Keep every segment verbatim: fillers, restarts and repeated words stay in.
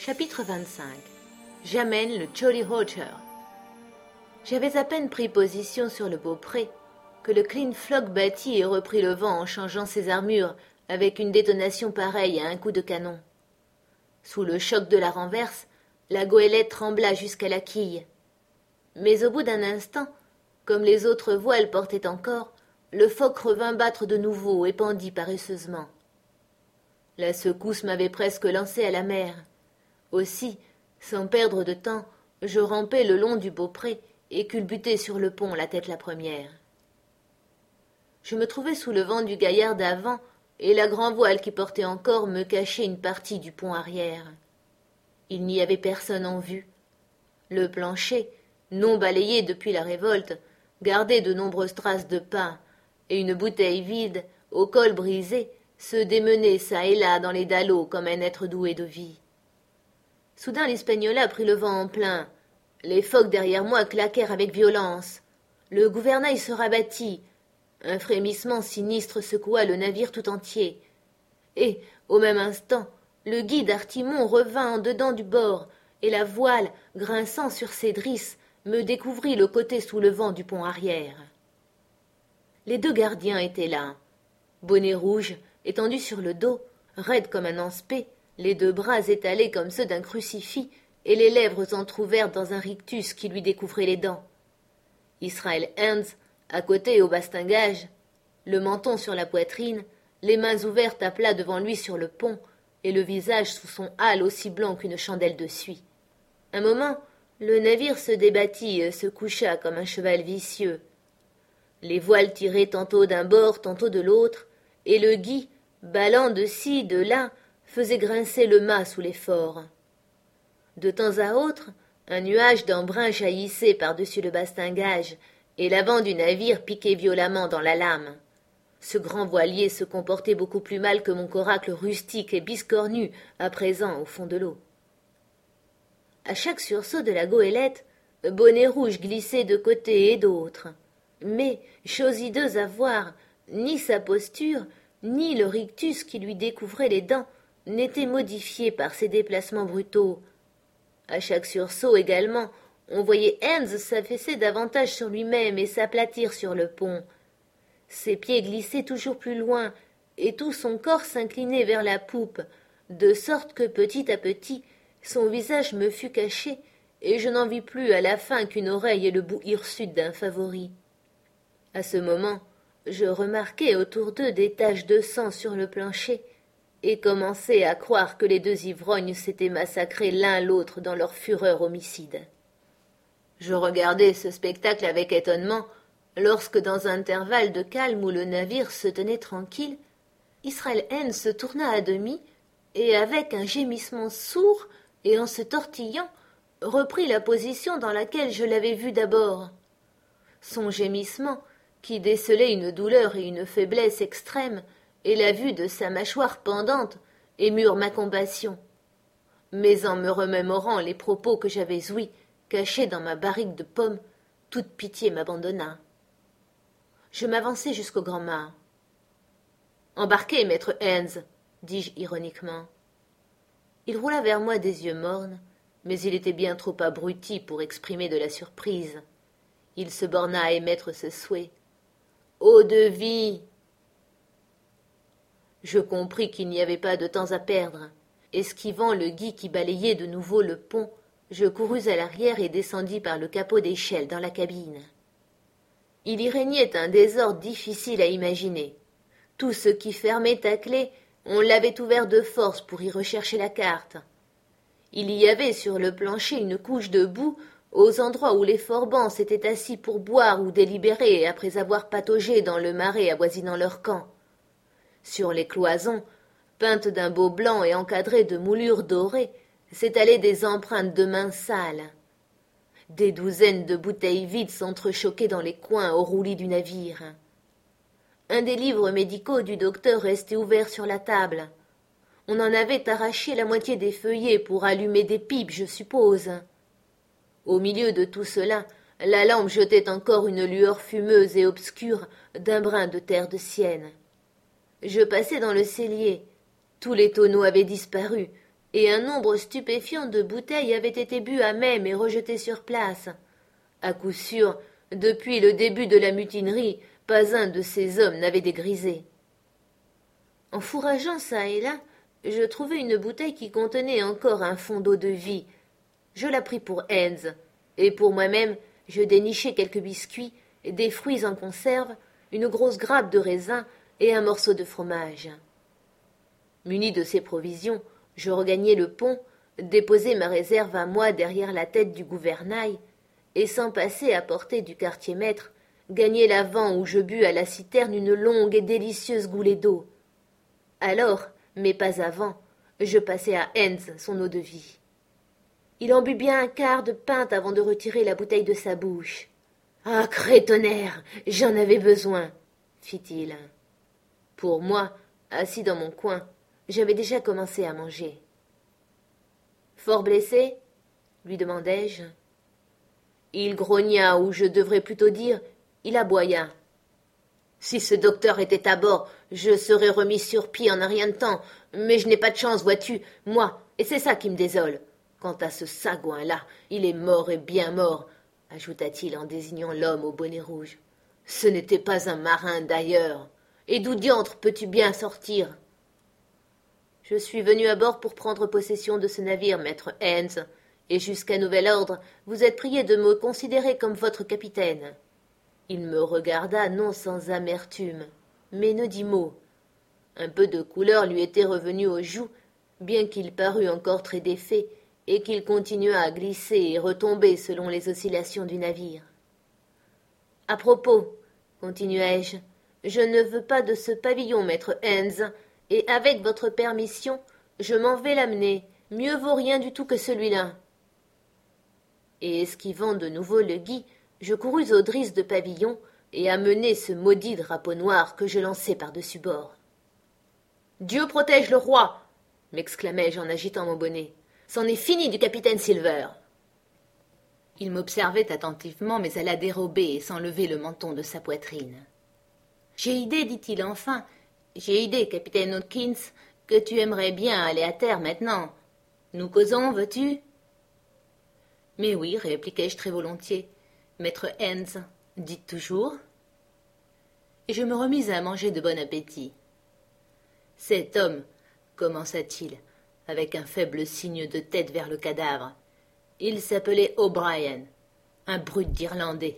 Chapitre vingt-cinq. J'amène le Jolly Roger. J'avais à peine pris position sur le beaupré que le Clean Flock battit et reprit le vent en changeant ses armures avec une détonation pareille à un coup de canon. Sous le choc de la renverse, la goélette trembla jusqu'à la quille. Mais au bout d'un instant, comme les autres voiles portaient encore, le foc revint battre de nouveau et pendit paresseusement. La secousse m'avait presque lancé à la mer. Aussi, sans perdre de temps, je rampai le long du beaupré et culbutai sur le pont la tête la première. Je me trouvais sous le vent du gaillard d'avant, et la grand-voile qui portait encore me cachait une partie du pont arrière. Il n'y avait personne en vue. Le plancher, non balayé depuis la révolte, gardait de nombreuses traces de pas, et une bouteille vide, au col brisé, se démenait çà et là dans les dallots comme un être doué de vie. Soudain l'Hispaniola prit le vent en plein. Les phoques derrière moi claquèrent avec violence. Le gouvernail se rabattit. Un frémissement sinistre secoua le navire tout entier. Et, au même instant, le guide Artimon revint en dedans du bord, et la voile, grinçant sur ses drisses, me découvrit le côté soulevant du pont arrière. Les deux gardiens étaient là. Bonnet rouge, étendu sur le dos, raide comme un anspé, les deux bras étalés comme ceux d'un crucifix, et les lèvres entr'ouvertes dans un rictus qui lui découvrait les dents. Israel Hands, à côté au bastingage, le menton sur la poitrine, les mains ouvertes à plat devant lui sur le pont, et le visage sous son hâle aussi blanc qu'une chandelle de suie. Un moment, le navire se débattit et se coucha comme un cheval vicieux. Les voiles tiraient tantôt d'un bord, tantôt de l'autre, et le gui, ballant de ci, de là, faisait grincer le mât sous l'effort. De temps à autre, un nuage d'embrun jaillissait par-dessus le bastingage, et l'avant du navire piquait violemment dans la lame. Ce grand voilier se comportait beaucoup plus mal que mon coracle rustique et biscornu, à présent au fond de l'eau. À chaque sursaut de la goélette, Bonnet rouge glissait de côté et d'autre. Mais, chose hideuse à voir, ni sa posture, ni le rictus qui lui découvrait les dents n'étaient modifiés par ces déplacements brutaux. À chaque sursaut également, on voyait Hands s'affaisser davantage sur lui-même et s'aplatir sur le pont. Ses pieds glissaient toujours plus loin, et tout son corps s'inclinait vers la poupe, de sorte que petit à petit, son visage me fut caché, et je n'en vis plus à la fin qu'une oreille et le bout hirsute d'un favori. À ce moment, je remarquai autour d'eux des taches de sang sur le plancher, et commençai à croire que les deux ivrognes s'étaient massacrés l'un l'autre dans leur fureur homicide. Je regardai ce spectacle avec étonnement, lorsque, dans un intervalle de calme où le navire se tenait tranquille, Israel Hands se tourna à demi, et avec un gémissement sourd, et en se tortillant, reprit la position dans laquelle je l'avais vu d'abord. Son gémissement, qui décelait une douleur et une faiblesse extrêmes, et la vue de sa mâchoire pendante, émurent ma compassion. Mais en me remémorant les propos que j'avais ouïs, cachés dans ma barrique de pommes, toute pitié m'abandonna. Je m'avançai jusqu'au grand mât. « Embarquez, maître Hands, dis-je ironiquement. Il roula vers moi des yeux mornes, mais il était bien trop abruti pour exprimer de la surprise. Il se borna à émettre ce souhait. « Eau de vie !» Je compris qu'il n'y avait pas de temps à perdre. Esquivant le gui qui balayait de nouveau le pont, je courus à l'arrière et descendis par le capot d'échelle dans la cabine. Il y régnait un désordre difficile à imaginer. Tout ce qui fermait à clé, on l'avait ouvert de force pour y rechercher la carte. Il y avait sur le plancher une couche de boue aux endroits où les forbans s'étaient assis pour boire ou délibérer après avoir pataugé dans le marais avoisinant leur camp. Sur les cloisons, peintes d'un beau blanc et encadrées de moulures dorées, s'étalaient des empreintes de mains sales. Des douzaines de bouteilles vides s'entrechoquaient dans les coins au roulis du navire. Un des livres médicaux du docteur restait ouvert sur la table. On en avait arraché la moitié des feuillets pour allumer des pipes, je suppose. Au milieu de tout cela, la lampe jetait encore une lueur fumeuse et obscure d'un brin de terre de Sienne. Je passai dans le cellier. Tous les tonneaux avaient disparu, et un nombre stupéfiant de bouteilles avaient été bues à même et rejetées sur place. À coup sûr, depuis le début de la mutinerie, pas un de ces hommes n'avait dégrisé. En fourrageant çà et là, je trouvai une bouteille qui contenait encore un fond d'eau-de-vie. Je la pris pour Hans, et pour moi-même, je dénichai quelques biscuits, des fruits en conserve, une grosse grappe de raisin et un morceau de fromage. Muni de ces provisions, je regagnai le pont, déposai ma réserve à moi derrière la tête du gouvernail, et sans passer à portée du quartier-maître, gagnai l'avant où je bus à la citerne une longue et délicieuse goulée d'eau. Alors, mais pas avant, je passai à Hans son eau-de-vie. Il en but bien un quart de pinte avant de retirer la bouteille de sa bouche. « Ah, crétonnaire, j'en avais besoin !» fit-il. Pour moi, assis dans mon coin, j'avais déjà commencé à manger. « Fort blessé ?» lui demandai-je. Il grogna, ou je devrais plutôt dire, il aboya. « Si ce docteur était à bord, je serais remis sur pied en un rien de temps, mais je n'ai pas de chance, vois-tu, moi, et c'est ça qui me désole. Quant à ce sagouin-là, il est mort et bien mort, ajouta-t-il en désignant l'homme au bonnet rouge. Ce n'était pas un marin d'ailleurs. Et d'où diantre peux-tu bien sortir? Je suis venu à bord pour prendre possession de ce navire, maître Hans, et jusqu'à nouvel ordre, vous êtes prié de me considérer comme votre capitaine. Il me regarda non sans amertume, mais ne dit mot. Un peu de couleur lui était revenue aux joues, bien qu'il parût encore très défait, et qu'il continuât à glisser et retomber selon les oscillations du navire. « À propos, continuai-je, je ne veux pas de ce pavillon, maître Hans, et avec votre permission, je m'en vais l'amener, mieux vaut rien du tout que celui-là. » Et esquivant de nouveau le gui, je courus aux drisses de pavillon et amenai ce maudit drapeau noir que je lançai par-dessus bord. « Dieu protège le roi !» m'exclamai-je en agitant mon bonnet. « C'en est fini du capitaine Silver !» Il m'observait attentivement, mais à la dérobée et sans lever le menton de sa poitrine. « J'ai idée, dit-il enfin, j'ai idée, capitaine Hawkins, que tu aimerais bien aller à terre maintenant. Nous causons, veux-tu ?» « Mais oui, répliquai-je très volontiers. Maître Hans, dites toujours. » Et je me remis à manger de bon appétit. « Cet homme, commença-t-il, avec un faible signe de tête vers le cadavre, il s'appelait O'Brien, un brute d'Irlandais.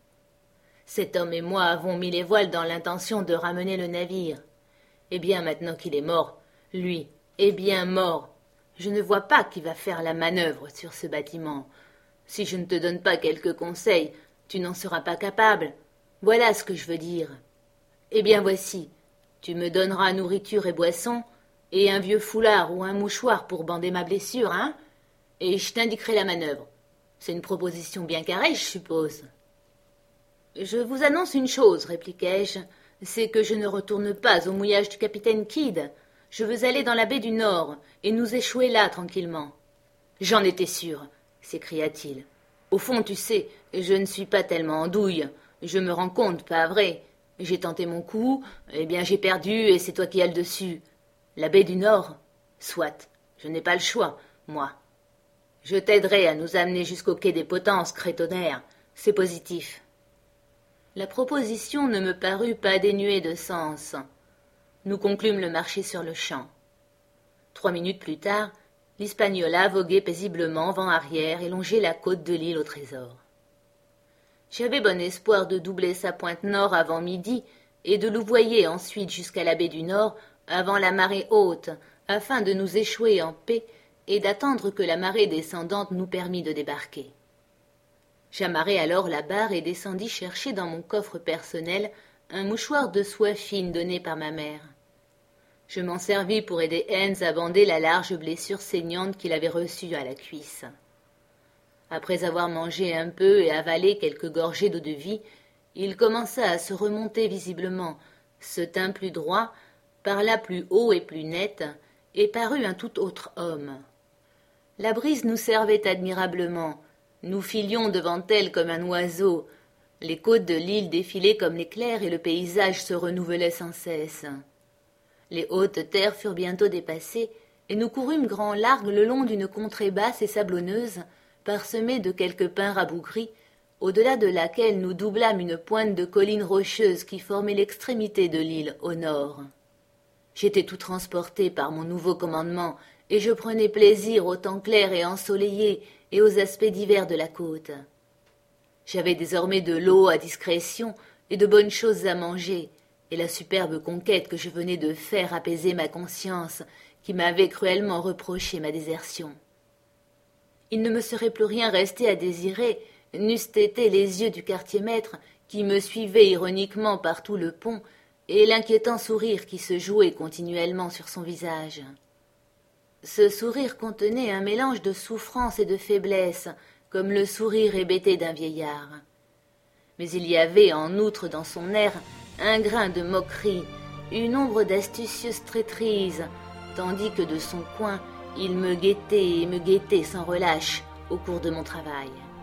Cet homme et moi avons mis les voiles dans l'intention de ramener le navire. Eh bien, maintenant qu'il est mort, lui est bien mort. Je ne vois pas qui va faire la manœuvre sur ce bâtiment. Si je ne te donne pas quelques conseils, tu n'en seras pas capable. Voilà ce que je veux dire. Eh bien, voici. Tu me donneras nourriture et boisson, et un vieux foulard ou un mouchoir pour bander ma blessure, hein? Et je t'indiquerai la manœuvre. C'est une proposition bien carrée, je suppose. Je vous annonce une chose, répliquai-je, c'est que je ne retourne pas au mouillage du capitaine Kidd. Je veux aller dans la baie du Nord et nous échouer là tranquillement. J'en étais sûr, s'écria-t-il. Au fond, tu sais, je ne suis pas tellement en douille. Je me rends compte, pas vrai. J'ai tenté mon coup, eh bien j'ai perdu et c'est toi qui as le dessus. La baie du Nord? Soit, je n'ai pas le choix, moi. Je t'aiderai à nous amener jusqu'au quai des Potences, crétonnaire. C'est positif. La proposition ne me parut pas dénuée de sens. Nous conclûmes le marché sur le champ. Trois minutes plus tard, l'Hispaniola voguait paisiblement vent arrière et longeait la côte de l'île au Trésor. J'avais bon espoir de doubler sa pointe nord avant midi et de louvoyer ensuite jusqu'à la baie du Nord avant la marée haute, afin de nous échouer en paix et d'attendre que la marée descendante nous permît de débarquer. J'amarrai alors la barre et descendis chercher dans mon coffre personnel un mouchoir de soie fine donné par ma mère. Je m'en servis pour aider Hans à bander la large blessure saignante qu'il avait reçue à la cuisse. Après avoir mangé un peu et avalé quelques gorgées d'eau-de-vie, il commença à se remonter visiblement, se tint plus droit, parla plus haut et plus net, et parut un tout autre homme. La brise nous servait admirablement. Nous filions devant elle comme un oiseau. Les côtes de l'île défilaient comme l'éclair et le paysage se renouvelait sans cesse. Les hautes terres furent bientôt dépassées, et nous courûmes grand largue le long d'une contrée basse et sablonneuse, parsemée de quelques pins rabougris, au-delà de laquelle nous doublâmes une pointe de collines rocheuses qui formait l'extrémité de l'île au nord. J'étais tout transporté par mon nouveau commandement, et je prenais plaisir au temps clair et ensoleillé et aux aspects divers de la côte. J'avais désormais de l'eau à discrétion et de bonnes choses à manger, et la superbe conquête que je venais de faire apaisait ma conscience, qui m'avait cruellement reproché ma désertion. Il ne me serait plus rien resté à désirer, n'eussent été les yeux du quartier-maître qui me suivait ironiquement par tout le pont et l'inquiétant sourire qui se jouait continuellement sur son visage. Ce sourire contenait un mélange de souffrance et de faiblesse, comme le sourire hébété d'un vieillard. Mais il y avait en outre dans son air un grain de moquerie, une ombre d'astucieuse traîtrise, tandis que de son coin il me guettait et me guettait sans relâche au cours de mon travail.